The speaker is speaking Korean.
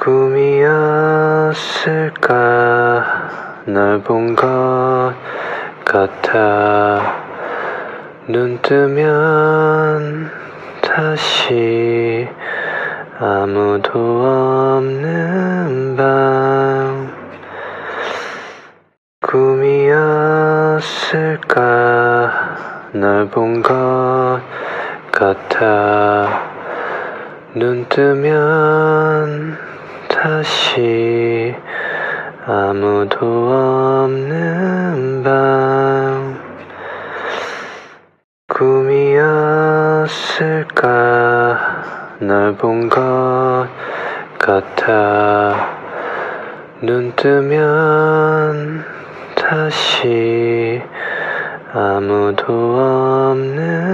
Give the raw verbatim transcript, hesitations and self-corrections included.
꿈이었을까 널 본 것 같아 눈 뜨면 다시 아무도 없는 밤 꿈이었을까 널 본 것 같아 눈 뜨면 다시 아무도 없는 밤 꿈이었을까 널 본 것 같아 눈 뜨면 다시 아무도 없는